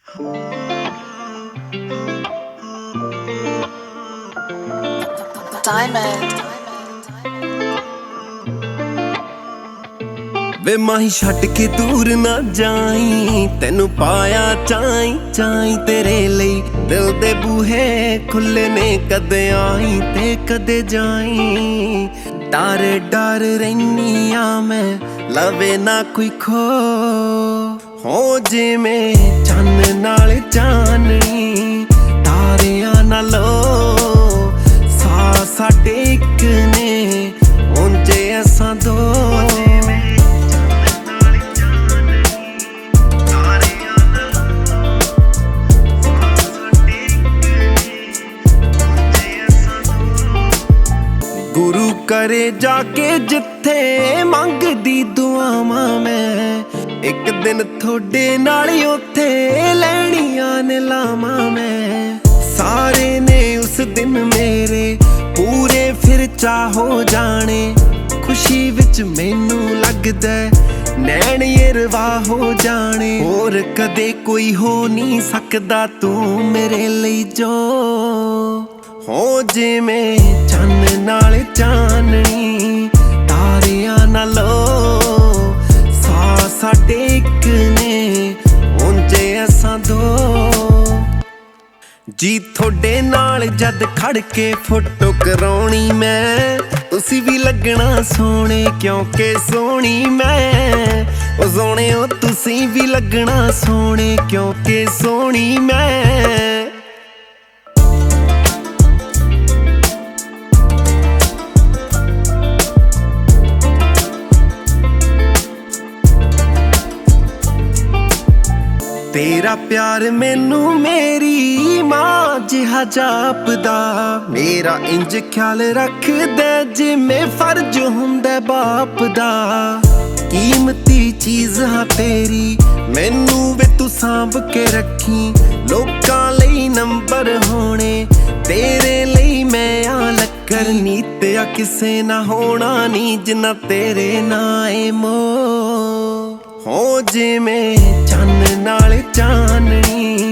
Diamond ਵੇ ਮਾਹੀ ਛੱਡ ਕੇ ਦੂਰ ਨਾ ਜਾਈ, ਤੈਨੂੰ ਪਾਇਆ ਚਾਈ ਚਾਈ ਤੇਰੇ ਲਈ। ਦਿਲ ਦੇ ਬੂਹੇ ਖੁੱਲੇ ਨੇ, ਕਦੇ ਆਈ ਤੇ ਕਦੇ ਜਾਈ। ਡਰ ਡਰ ਰਹਿਨੀ ਆ ਮੈਂ, ਲਵੇ ਨਾ ਕੋਈ ਖੋ। ਹੋ ਜਿਵੇਂ ਚੰਨ ਨਾਲ ਚਾਨਣੀ, ਤਾਰਿਆਂ ਨਾਲੋਂ ਸਾਹ ਸਾਡੇ ਇੱਕ ਨੇ, ਉਂਝੇ ਅਸਾਂ ਦੋ। ਗੁਰੂ ਕਰੇ ਜਾ ਕੇ ਜਿੱਥੇ ਮੰਗਦੀ ਦੁਆਵਾਂ ਮੈਂ, ਇੱਕ ਦਿਨ ਤੁਹਾਡੇ ਨਾਲ ਉੱਥੇ ਲੈਣੀਆਂ ਨੇ ਲਾਵਾਂ ਮੈਂ। ਸਾਰੇ ਨੇ ਉਸ ਦਿਨ ਮੇਰੇ ਪੂਰੇ ਫਿਰ ਚਾਹੋ ਜਾਣੇ, ਖੁਸ਼ੀ ਵਿੱਚ ਮੈਨੂੰ ਲੱਗਦਾ ਨੈਣ ਯਰਵਾ ਹੋ ਜਾਣੇ। ਹੋਰ ਕਦੇ ਕੋਈ ਹੋ ਨਹੀਂ ਸਕਦਾ ਤੂੰ ਮੇਰੇ ਲਈ ਜੋ। ਹੋ ਜਿਵੇਂ ਚੰਨ ਨਾਲ ਚਾਨਣੀ, ਤਾਰਿਆਂ ਨਾਲੋਂ ਸਾਹ ਸਾਡੇ ਇੱਕ ਨੇ, ਉਂਝੇ ਅਸਾਂ ਦੋ। ਜੀ ਤੁਹਾਡੇ ਨਾਲ ਜਦ ਖੜ ਕੇ ਫੋਟੋ ਕਰਾਉਣੀ ਮੈਂ, ਤੁਸੀਂ ਵੀ ਲੱਗਣਾ ਸੋਹਣੇ ਕਿਉਂਕਿ ਸੋਹਣੀ ਮੈਂ। ਉਹ ਸੋਹਣਿਓ ਤੁਸੀਂ ਵੀ ਲੱਗਣਾ ਸੋਹਣੇ ਕਿਉਂਕਿ ਸੋਹਣੀ ਮੈਂ। ਤੇਰਾ ਪਿਆਰ ਮੈਨੂੰ ਮੇਰੀ ਮਾਂ ਜਿਹਾ ਜਾਪਦਾ, ਮੇਰਾ ਇੰਜ ਖਿਆਲ ਰੱਖਦਾ ਜਿਵੇਂ ਫਰਜ਼ ਹੁੰਦਾ ਬਾਪ ਦਾ। ਕੀਮਤੀ ਚੀਜ਼ ਹਾਂ ਤੇਰੀ, ਮੈਨੂੰ ਵੇ ਤੂੰ ਸਾਂਭ ਕੇ ਰੱਖੀ। ਲੋਕਾਂ ਲਈ ਨੰਬਰ ਹੋਣੇ, ਤੇਰੇ ਲਈ ਮੈਂ ਆ ਲੱਕਰ ਨੀ। ਤੇਰਾ ਕਿਸੇ ਨਾ ਹੋਣਾ ਨੀ ਜਿੰਨਾ ਤੇਰੇ ਨਾਲ ਏ ਮੋਹ। ਹੋ ਜਿਵੇਂ ਚੰਨ ਨਾਲ ਚਾਨਣੀ,